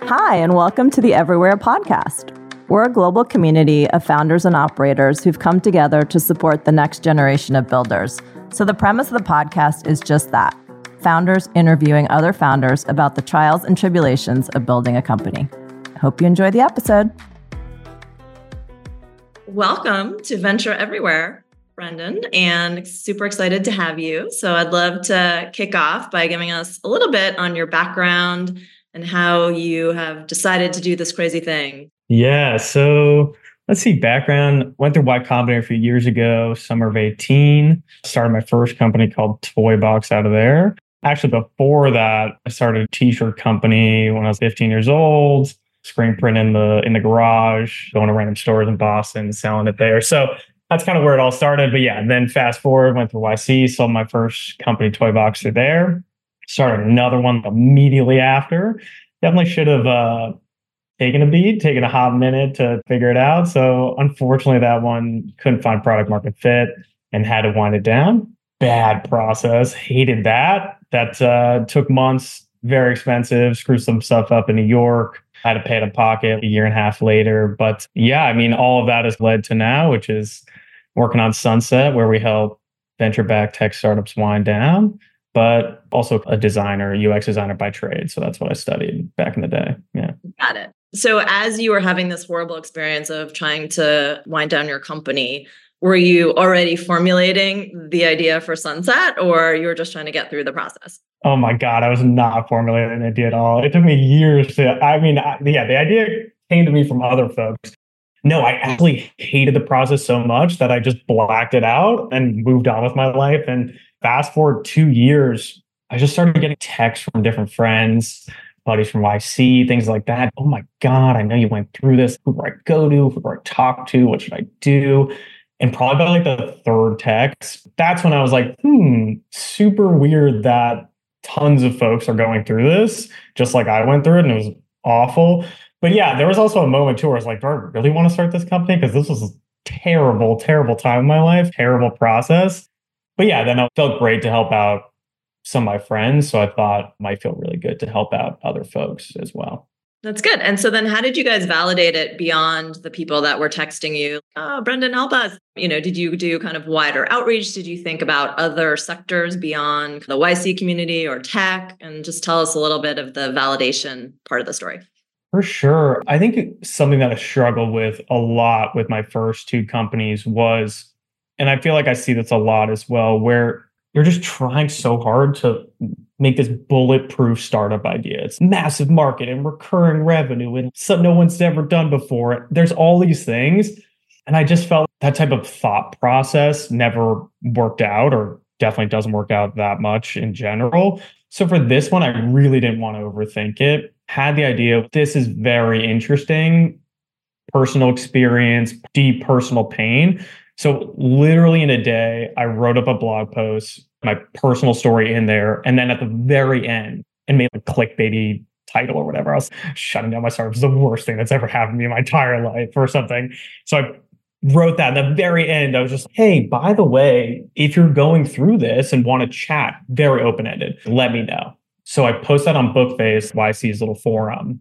Hi, and welcome to the Everywhere podcast. We're a global community of founders and operators who've come together to support the next generation of builders. So the premise of the podcast is just that: founders interviewing other founders about the trials and tribulations of building a company. Hope you enjoy the episode. Welcome to Venture Everywhere, Brendan, and super excited to have you. So I'd love to kick off by giving us a little bit on your background and how you have decided to do this crazy thing. Yeah, so let's see, background. Went through Y Combinator a few years ago, summer of 18. Started my first company called Toybox out of there. Actually, before that, I started a t-shirt company when I was 15 years old, screen print in the garage, going to random stores in Boston, selling it there. So that's kind of where it all started. But yeah, then fast forward, went to YC, sold my first company, Toybox, through there. Started another one immediately after. Definitely should have taken a hot minute to figure it out. So unfortunately, that one couldn't find product market fit and had to wind it down. Bad process. Hated that. That took months, very expensive, screwed some stuff up in New York. Had to pay it in pocket a year and a half later. But yeah, I mean, all of that has led to now, which is working on Sunset, where we help venture-backed tech startups wind down, but also a designer, UX designer by trade. So that's what I studied back in the day. Yeah. Got it. So as you were having this horrible experience of trying to wind down your company, were you already formulating the idea for Sunset, or you were just trying to get through the process? Oh my God, I was not formulating an idea at all. It took me years the idea came to me from other folks. No, I actually hated the process so much that I just blacked it out and moved on with my life. And fast forward 2 years, I just started getting texts from different friends, buddies from YC, things like that. Oh my God, I know you went through this. Who do I go to? Who do I talk to? What should I do? And probably by like the third text, that's when I was like, super weird that tons of folks are going through this, just like I went through it, and it was awful. But yeah, there was also a moment too where I was like, do I really want to start this company? Because this was a terrible, terrible time in my life, terrible process. But yeah, then it felt great to help out some of my friends. So I thought it might feel really good to help out other folks as well. That's good. And so then how did you guys validate it beyond the people that were texting you? Oh, Brendan, help us. Did you do kind of wider outreach? Did you think about other sectors beyond the YC community or tech? And just tell us a little bit of the validation part of the story. For sure. I think something that I struggled with a lot with my first two companies was, and I feel like I see this a lot as well, where you're just trying so hard to make this bulletproof startup idea. It's massive market and recurring revenue and something no one's ever done before. There's all these things. And I just felt that type of thought process never worked out, or definitely doesn't work out that much in general. So for this one, I really didn't want to overthink it. Had the idea of this is very interesting, personal experience, deep personal pain. So literally in a day, I wrote up a blog post, my personal story in there. And then at the very end, and made a clickbaity title or whatever. I was shutting down my startup. It's the worst thing that's ever happened to me in my entire life or something. So I wrote that. At the very end, I was just, hey, by the way, if you're going through this and want to chat, very open-ended, let me know. So I posted that on Bookface, YC's little forum.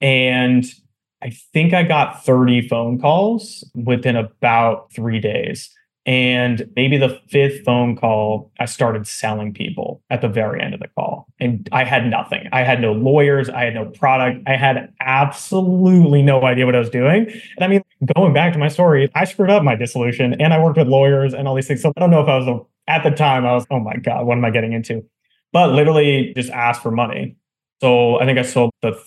And I think I got 30 phone calls within about 3 days. And maybe the fifth phone call, I started selling people at the very end of the call. And I had nothing. I had no lawyers. I had no product. I had absolutely no idea what I was doing. And I mean, going back to my story, I screwed up my dissolution and I worked with lawyers and all these things. So I don't know if I was, at the time, I was, oh my God, what am I getting into? But literally just asked for money. So I think I sold the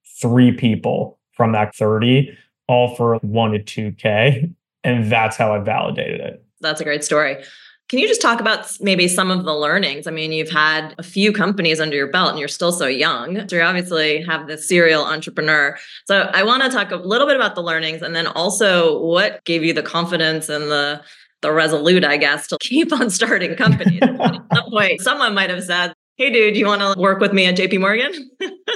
3 people from that 30, all for 1 to 2K. And that's how I validated it. That's a great story. Can you just talk about maybe some of the learnings? I mean, you've had a few companies under your belt and you're still so young. So you obviously have this serial entrepreneur. So I want to talk a little bit about the learnings, and then also what gave you the confidence and the resolute, I guess, to keep on starting companies. At some point, someone might have said, hey, dude, you want to work with me at JP Morgan?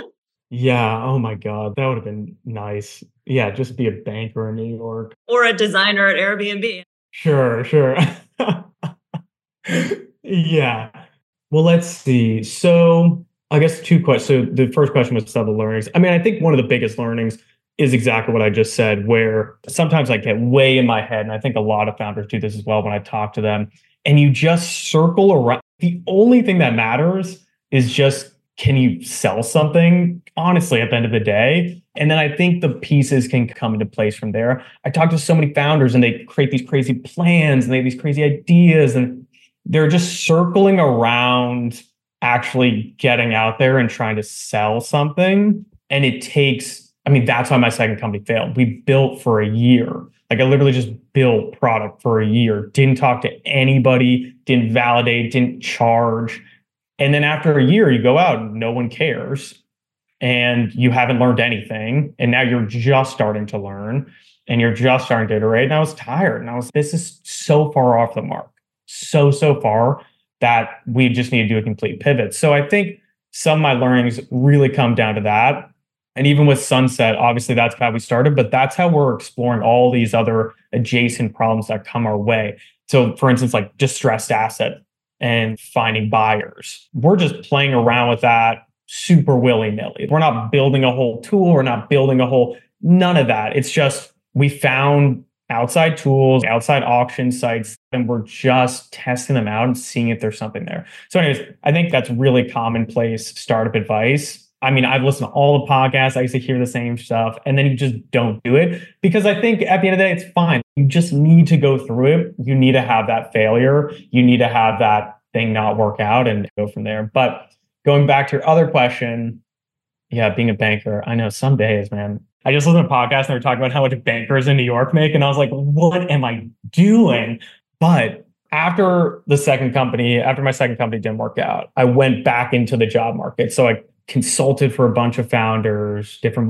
Yeah. Oh my God. That would have been nice. Yeah. Just be a banker in New York. Or a designer at Airbnb. Sure. Yeah. Well, let's see. So I guess two questions. So the first question was some of the learnings. I mean, I think one of the biggest learnings is exactly what I just said, where sometimes I get way in my head, and I think a lot of founders do this as well when I talk to them, and you just circle around. The only thing that matters is just, can you sell something, honestly, at the end of the day? And then I think the pieces can come into place from there. I talk to so many founders and they create these crazy plans and they have these crazy ideas, and they're just circling around actually getting out there and trying to sell something. And it takes, I mean, that's why my second company failed. We built for a year. Like I literally just built product for a year, didn't talk to anybody, didn't validate, didn't charge. And then after a year, you go out and no one cares and you haven't learned anything. And now you're just starting to learn and you're just starting to iterate. And I was tired and this is so far off the mark, so far, that we just need to do a complete pivot. So I think some of my learnings really come down to that. And even with Sunset, obviously that's how we started, but that's how we're exploring all these other adjacent problems that come our way. So for instance, like distressed asset and finding buyers. We're just playing around with that super willy-nilly. We're not building a whole tool. We're not building none of that. It's just, we found outside tools, outside auction sites, and we're just testing them out and seeing if there's something there. So anyways, I think that's really commonplace startup advice. I mean, I've listened to all the podcasts. I used to hear the same stuff, and then you just don't do it because I think at the end of the day, it's fine. You just need to go through it. You need to have that failure. You need to have that thing not work out and go from there. But going back to your other question, yeah, being a banker, I know some days, man. I just listened to a podcast and they were talking about how much bankers in New York make. And I was like, what am I doing? But after my second company didn't work out, I went back into the job market. So I consulted for a bunch of founders, different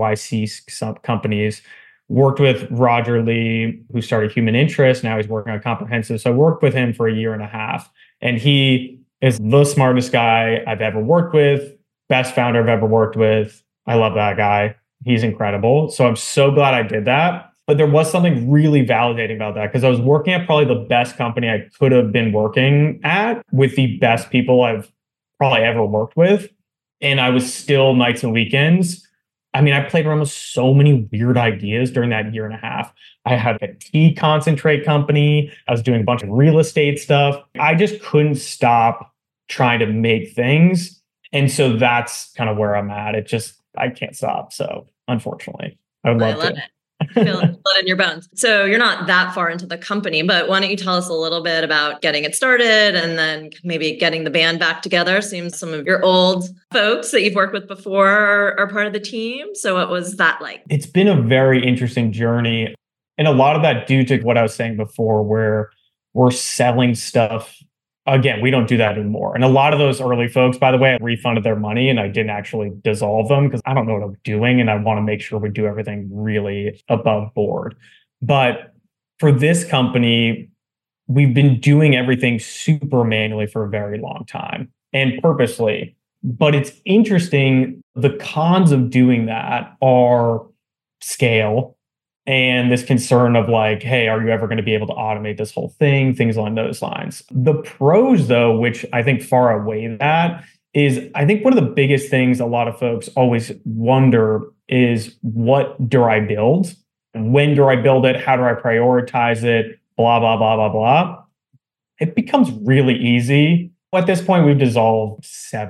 YC companies, worked with Roger Lee, who started Human Interest. Now he's working on Comprehensive. So I worked with him for a year and a half. And he is the smartest guy I've ever worked with, best founder I've ever worked with. I love that guy. He's incredible. So I'm so glad I did that. But there was something really validating about that because I was working at probably the best company I could have been working at with the best people I've probably ever worked with. And I was still nights and weekends. I mean, I played around with so many weird ideas during that year and a half. I had a tea concentrate company. I was doing a bunch of real estate stuff. I just couldn't stop trying to make things. And so that's kind of where I'm at. I can't stop. So unfortunately, I would love to. Feel it in your bones. So you're not that far into the company, but why don't you tell us a little bit about getting it started and then maybe getting the band back together? Seems some of your old folks that you've worked with before are part of the team. So what was that like? It's been a very interesting journey. And a lot of that due to what I was saying before, where we're selling stuff. Again, we don't do that anymore. And a lot of those early folks, by the way, I refunded their money and I didn't actually dissolve them because I don't know what I'm doing. And I want to make sure we do everything really above board. But for this company, we've been doing everything super manually for a very long time and purposely. But it's interesting. The cons of doing that are scale. And this concern of like, hey, are you ever going to be able to automate this whole thing? Things along those lines. The pros, though, which I think far outweigh that, is I think one of the biggest things a lot of folks always wonder is, what do I build? When do I build it? How do I prioritize it? Blah, blah, blah, blah, blah. It becomes really easy. At this point, we've dissolved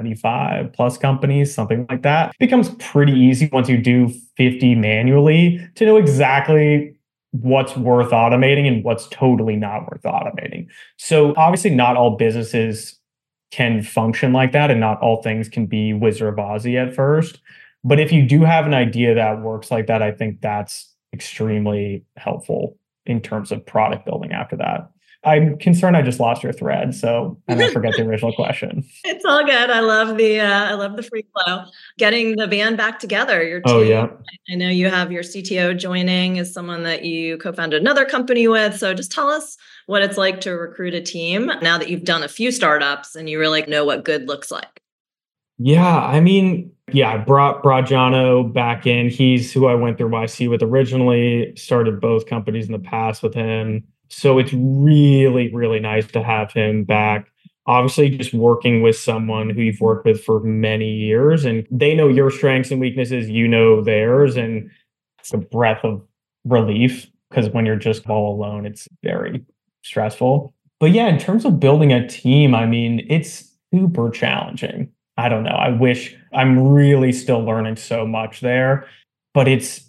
75 plus companies, something like that. It becomes pretty easy once you do 50 manually to know exactly what's worth automating and what's totally not worth automating. So obviously not all businesses can function like that and not all things can be Wizard of Ozzy at first. But if you do have an idea that works like that, I think that's extremely helpful in terms of product building after that. I'm concerned I just lost your thread, so I might forget the original question. It's all good. I love the free flow. Getting the band back together. Your team. Oh yeah. I know you have your CTO joining as someone that you co-founded another company with. So just tell us what it's like to recruit a team now that you've done a few startups and you really know what good looks like. Yeah, I mean, I brought Jono back in. He's who I went through YC with originally. Started both companies in the past with him. So it's really, really nice to have him back. obviously just working with someone who you've worked with for many years and they know your strengths and weaknesses, you know theirs, and it's a breath of relief because when you're just all alone, it's very stressful. But yeah, in terms of building a team, I mean, it's super challenging. I don't know. I wish I'm really still learning so much there, but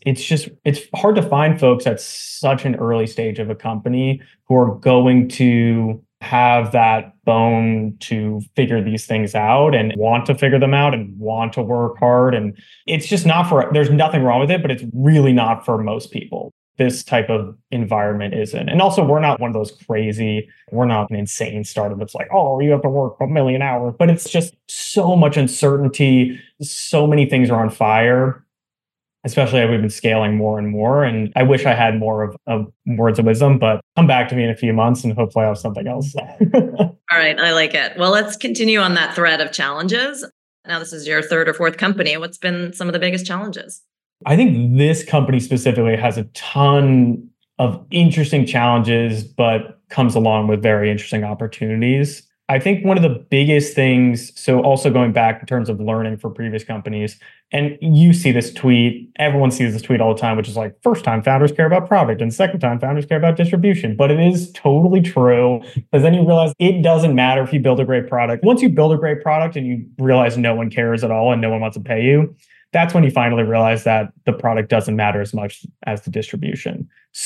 it's hard to find folks at such an early stage of a company who are going to have that bone to figure these things out and want to figure them out and want to work hard. And it's just not for, there's nothing wrong with it, but it's really not for most people. This type of environment isn't. And also, we're not one of those crazy, we're not an insane startup that's like, oh, you have to work a million hours, but it's just so much uncertainty. So many things are on fire, especially as we've been scaling more and more. And I wish I had more of words of wisdom, but come back to me in a few months and hopefully I'll have something else. All right. I like it. Well, let's continue on that thread of challenges. Now, this is your third or fourth company. What's been some of the biggest challenges? I think this company specifically has a ton of interesting challenges, but comes along with very interesting opportunities. I think one of the biggest things, so also going back in terms of learning for previous companies, and you see this tweet, everyone sees this tweet all the time, which is like, first time founders care about product and second time founders care about distribution. But it is totally true, because then you realize it doesn't matter if you build a great product. Once you build a great product and you realize no one cares at all and no one wants to pay you, that's when you finally realize that the product doesn't matter as much as the distribution.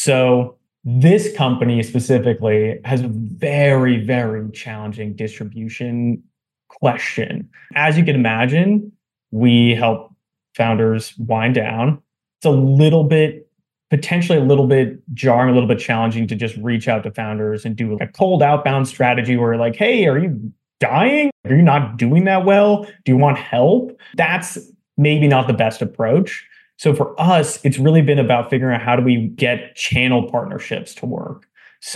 So this company specifically has a very, very challenging distribution question. As you can imagine, we help founders wind down. It's a little bit, potentially a little bit jarring, a little bit challenging to just reach out to founders and do a cold outbound strategy where you're like, hey, are you dying? Are you not doing that well? Do you want help? That's maybe not the best approach. So for us, it's really been about figuring out how do we get channel partnerships to work.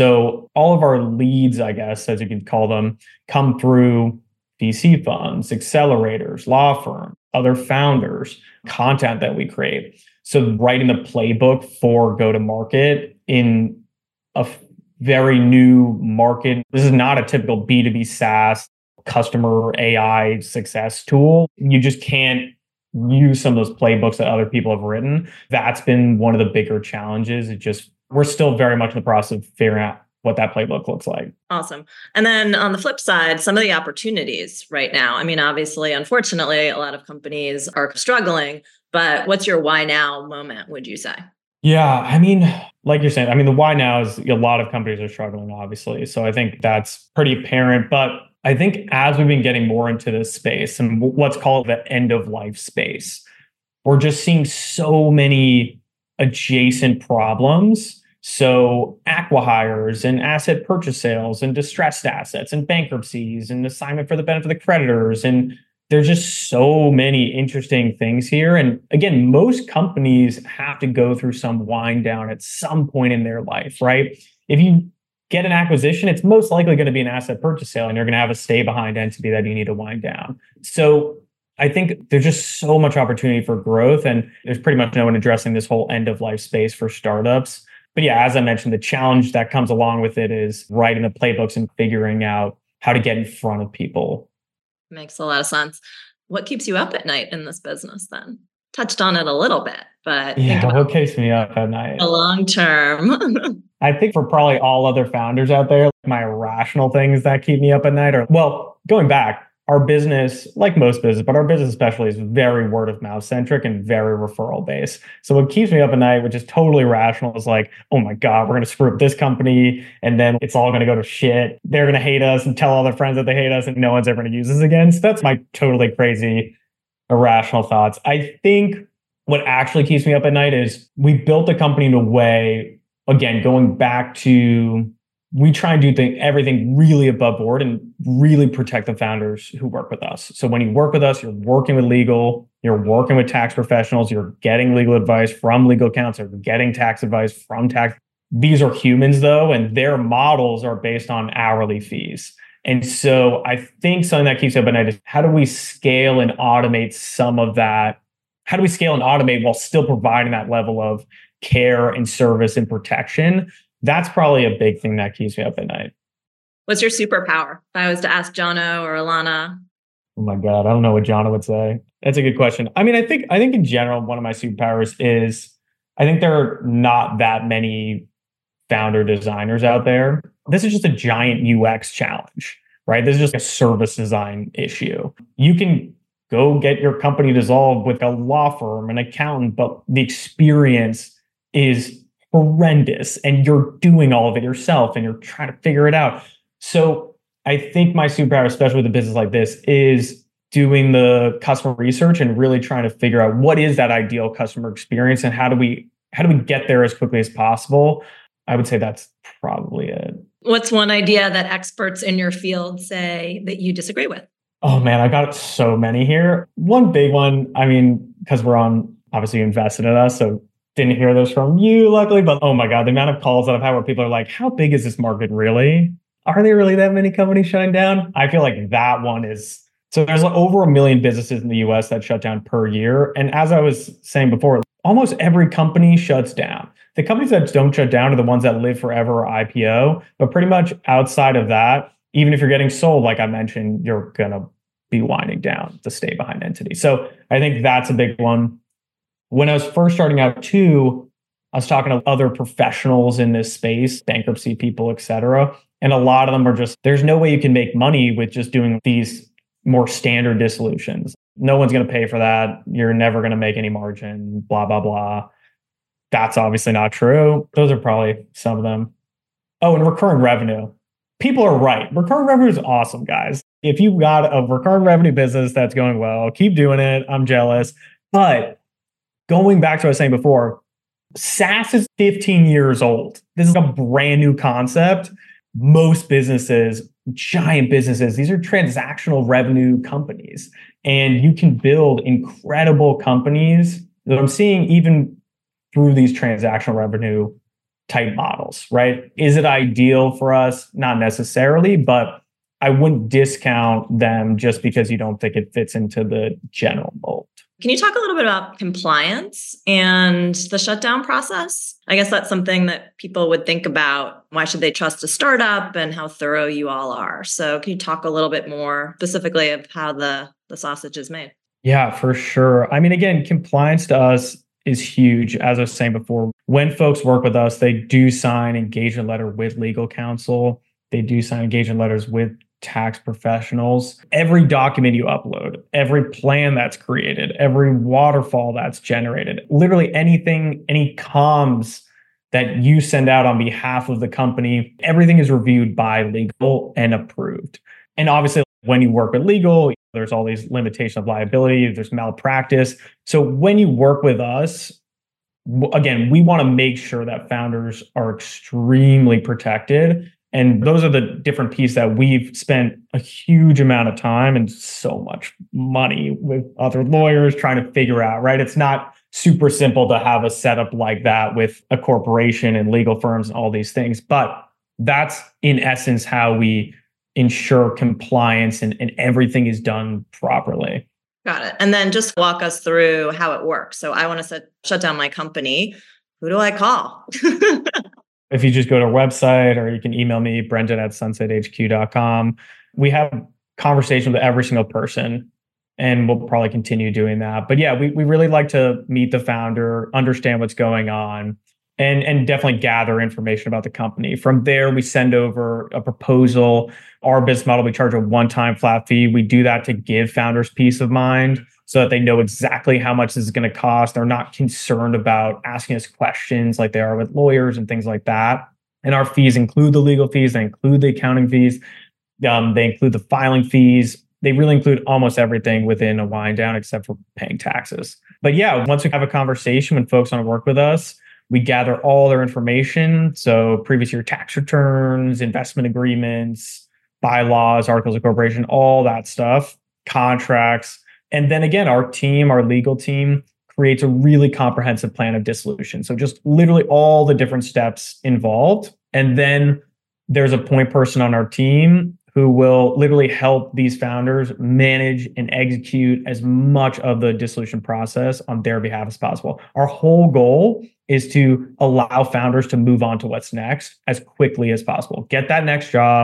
So all of our leads, I guess, as you could call them, come through VC funds, accelerators, law firms, other founders, content that we create. So writing the playbook for go-to-market in a very new market. This is not a typical B2B SaaS customer AI success tool. You just can't use some of those playbooks that other people have written. That's been one of the bigger challenges. We're still very much in the process of figuring out what that playbook looks like. Awesome. And then on the flip side, some of the opportunities right now. I mean, obviously, unfortunately, a lot of companies are struggling, but what's your why now moment, would you say? Yeah, I mean, like you're saying, I mean, the why now is a lot of companies are struggling, obviously. So I think that's pretty apparent. But I think as we've been getting more into this space and let's call it the end of life space, we're just seeing so many adjacent problems. So acqui-hires and asset purchase sales and distressed assets and bankruptcies and assignment for the benefit of the creditors. And there's just so many interesting things here. And again, most companies have to go through some wind down at some point in their life, right? If you get an acquisition, it's most likely going to be an asset purchase sale and you're going to have a stay behind entity that you need to wind down. So I think there's just so much opportunity for growth and there's pretty much no one addressing this whole end of life space for startups. But yeah, as I mentioned, the challenge that comes along with it is writing the playbooks and figuring out how to get in front of people. Makes a lot of sense. What keeps you up at night in this business then? Touched on it a little bit, but yeah, what keeps me up at night? The long term. I think for probably all other founders out there, my irrational things that keep me up at night are, well, going back, our business, like most business, but our business especially is very word of mouth centric and very referral based. So what keeps me up at night, which is totally rational, is like, oh my God, we're going to screw up this company and then it's all going to go to shit. They're going to hate us and tell all their friends that they hate us and no one's ever going to use us again. So that's my totally crazy, irrational thoughts. I think what actually keeps me up at night is we built the company in a way, again, going back to, we try and do everything really above board and really protect the founders who work with us. So when you work with us, you're working with legal, you're working with tax professionals, you're getting legal advice from legal counsel, you're getting tax advice from tax. These are humans though, and their models are based on hourly fees. And so I think something that keeps me up at night is how do we scale and automate some of that? How do we scale and automate while still providing that level of care and service and protection? That's probably a big thing that keeps me up at night. What's your superpower? If I was to ask Jono or Alana. Oh my God, I don't know what Jono would say. That's a good question. I mean, I think in general, one of my superpowers is I think there are not that many founder designers out there. This is just a giant UX challenge, right? This is just a service design issue. You can go get your company dissolved with a law firm, an accountant, but the experience is horrendous and you're doing all of it yourself and you're trying to figure it out. So I think my superpower, especially with a business like this, is doing the customer research and really trying to figure out what is that ideal customer experience and how do we get there as quickly as possible. I would say that's probably it. What's one idea that experts in your field say that you disagree with? Oh man, I got so many here. One big one, I mean, because we're on, obviously you invested in us, so didn't hear those from you, luckily, but oh my God, the amount of calls that I've had where people are like, how big is this market really? Are there really that many companies shutting down? I feel like that one is, so there's over 1 million businesses in the US that shut down per year. And as I was saying before, almost every company shuts down. The companies that don't shut down are the ones that live forever or IPO, but pretty much outside of that, even if you're getting sold, like I mentioned, you're going to be winding down the stay behind entity. So I think that's a big one. When I was first starting out too, I was talking to other professionals in this space, bankruptcy people, et cetera. And a lot of them are just, there's no way you can make money with just doing these more standard dissolutions. No one's going to pay for that. You're never going to make any margin, blah, blah, blah. That's obviously not true. Those are probably some of them. Oh, and recurring revenue. People are right. Recurring revenue is awesome, guys. If you've got a recurring revenue business that's going well, keep doing it. I'm jealous. But going back to what I was saying before, SaaS is 15 years old. This is a brand new concept. Most businesses, giant businesses, these are transactional revenue companies. And you can build incredible companies that I'm seeing even through these transactional revenue type models, right? Is it ideal for us? Not necessarily, but I wouldn't discount them just because you don't think it fits into the general mold. Can you talk a little bit about compliance and the shutdown process? I guess that's something that people would think about. Why should they trust a startup and how thorough you all are? So can you talk a little bit more specifically of how the sausage is made? Yeah, for sure. I mean, again, compliance to us is huge. As I was saying before, when folks work with us, they do sign engagement letter with legal counsel. They do sign engagement letters with tax professionals. Every document you upload, every plan that's created, every waterfall that's generated, literally anything, any comms that you send out on behalf of the company, everything is reviewed by legal and approved. And obviously, when you work with legal, there's all these limitations of liability, there's malpractice. So when you work with us, again, we want to make sure that founders are extremely protected. And those are the different pieces that we've spent a huge amount of time and so much money with other lawyers trying to figure out, right? It's not super simple to have a setup like that with a corporation and legal firms and all these things. But that's in essence how we ensure compliance and everything is done properly. Got it. And then just walk us through how it works. So I want to shut down my company. Who do I call? If you just go to our website or you can email me, brendan@sunsethq.com. We have conversations with every single person and we'll probably continue doing that. But yeah, we really like to meet the founder, understand what's going on, and definitely gather information about the company. From there, we send over a proposal. Our business model, we charge a one-time flat fee. We do that to give founders peace of mind so that they know exactly how much this is going to cost. They're not concerned about asking us questions like they are with lawyers and things like that. And our fees include the legal fees. They include the accounting fees. They include the filing fees. They really include almost everything within a wind down except for paying taxes. But yeah, once we have a conversation, when folks want to work with us, we gather all their information. So previous year tax returns, investment agreements, bylaws, articles of incorporation, all that stuff, contracts. And then again, our legal team creates a really comprehensive plan of dissolution. So just literally all the different steps involved. And then there's a point person on our team who will literally help these founders manage and execute as much of the dissolution process on their behalf as possible. Our whole goal is to allow founders to move on to what's next as quickly as possible. Get that next job,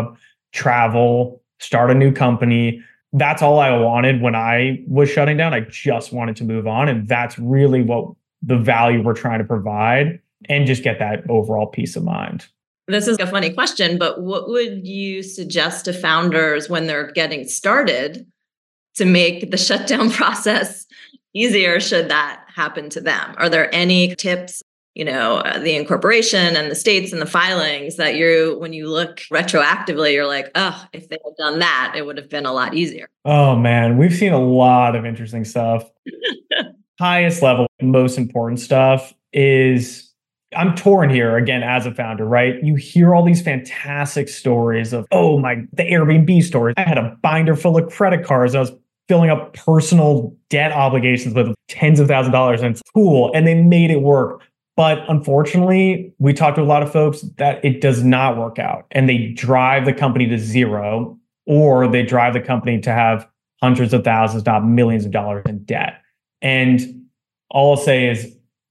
travel, start a new company. That's all I wanted when I was shutting down. I just wanted to move on. And that's really what the value we're trying to provide, and just get that overall peace of mind. This is a funny question, but what would you suggest to founders when they're getting started to make the shutdown process easier should that happen to them? Are there any tips, the incorporation and the states and the filings that when you look retroactively, you're like, oh, if they had done that, it would have been a lot easier? Oh man, we've seen a lot of interesting stuff. Highest level, most important stuff is, I'm torn here again as a founder, right? You hear all these fantastic stories of, the Airbnb stories. I had a binder full of credit cards. I was filling up personal debt obligations with tens of thousands of dollars, and it's cool. And they made it work. But unfortunately, we talked to a lot of folks that it does not work out, and they drive the company to zero, or they drive the company to have hundreds of thousands, not millions of dollars in debt. And all I'll say is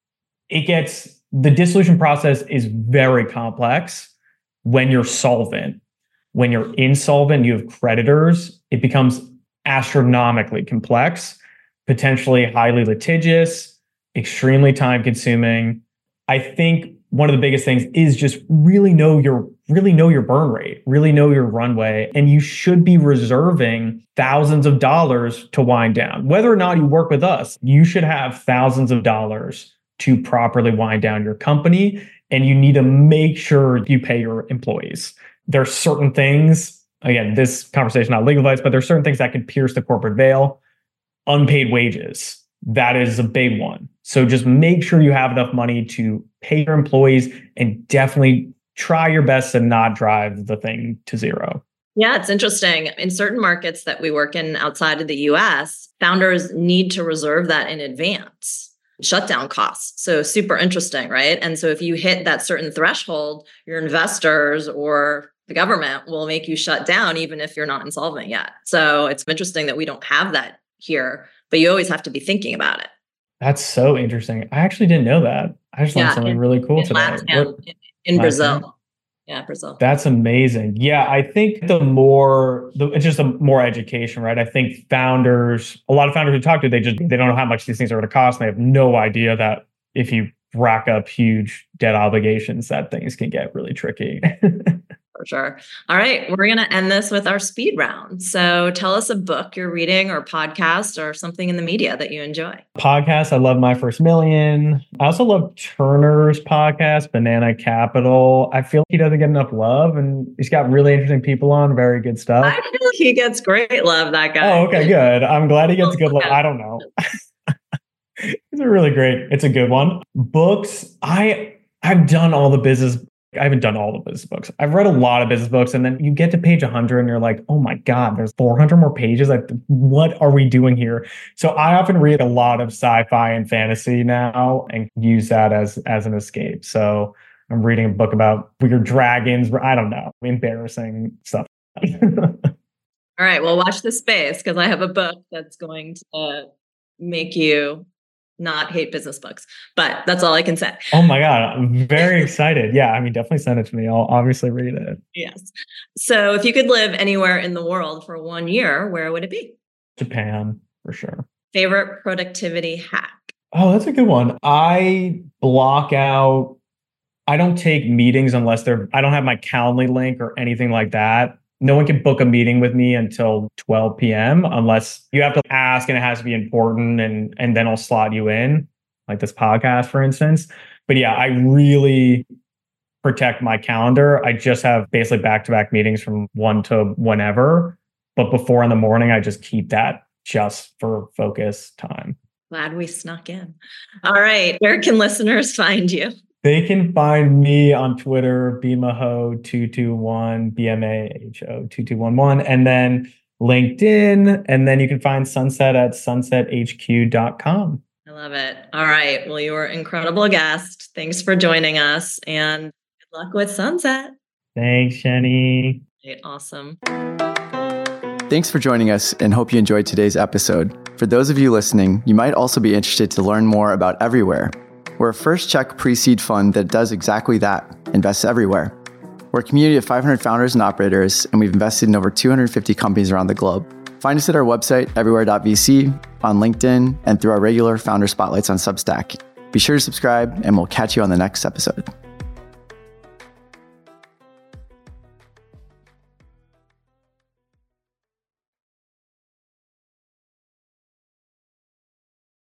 the dissolution process is very complex when you're solvent. When you're insolvent, you have creditors, it becomes astronomically complex, potentially highly litigious, extremely time consuming. I think one of the biggest things is just really know your burn rate, really know your runway, and you should be reserving thousands of dollars to wind down. Whether or not you work with us, you should have thousands of dollars to properly wind down your company, and you need to make sure you pay your employees. There are certain things, again, this conversation not legal advice, but there are certain things that can pierce the corporate veil. Unpaid wages, that is a big one. So just make sure you have enough money to pay your employees, and definitely try your best to not drive the thing to zero. Yeah, it's interesting. In certain markets that we work in outside of the US, founders need to reserve that in advance. Shutdown costs. So super interesting, right? And so if you hit that certain threshold, your investors or the government will make you shut down even if you're not insolvent yet. So it's interesting that we don't have that here, but you always have to be thinking about it. That's so interesting. I actually didn't know that. I just learned something really cool today. In Brazil. Yeah, Brazil. That's amazing. Yeah, I think it's just more education, right? I think a lot of founders we talk to, they don't know how much these things are going to cost. And they have no idea that if you rack up huge debt obligations, that things can get really tricky. For sure. All right. We're going to end this with our speed round. So tell us a book you're reading or podcast or something in the media that you enjoy. Podcast. I love My First Million. I also love Turner's podcast, Banana Capital. I feel he doesn't get enough love, and he's got really interesting people on, very good stuff. I feel he gets great love, that guy. Oh, okay, good. I'm glad he gets good love. I don't know. It's a good one. Books. I've done all the business. I haven't done all the business books. I've read a lot of business books, and then you get to page 100 and you're like, oh my God, there's 400 more pages. Like, what are we doing here? So I often read a lot of sci-fi and fantasy now and use that as an escape. So I'm reading a book about weird dragons. I don't know, embarrassing stuff. All right. Well, watch this space, because I have a book that's going to make you not hate business books, but that's all I can say. Oh my God. I'm very excited. Yeah. I mean, definitely send it to me. I'll obviously read it. Yes. So if you could live anywhere in the world for 1 year, where would it be? Japan, for sure. Favorite productivity hack? Oh, that's a good one. I block out, I don't take meetings unless I don't have my Calendly link or anything like that. No one can book a meeting with me until 12 p.m. unless you have to ask and it has to be important, and then I'll slot you in, like this podcast, for instance. But yeah, I really protect my calendar. I just have basically back-to-back meetings from 1 to whenever. But before in the morning, I just keep that just for focus time. Glad we snuck in. All right. Where can listeners find you? They can find me on Twitter, BMAHO221, BMAHO2211, and then LinkedIn. And then you can find Sunset at sunsethq.com. I love it. All right. Well, you were an incredible guest. Thanks for joining us, and good luck with Sunset. Thanks, Jenny. Awesome. Thanks for joining us, and hope you enjoyed today's episode. For those of you listening, you might also be interested to learn more about Everywhere. We're a first check pre-seed fund that does exactly that, invests everywhere. We're a community of 500 founders and operators, and we've invested in over 250 companies around the globe. Find us at our website, everywhere.vc, on LinkedIn, and through our regular founder spotlights on Substack. Be sure to subscribe, and we'll catch you on the next episode.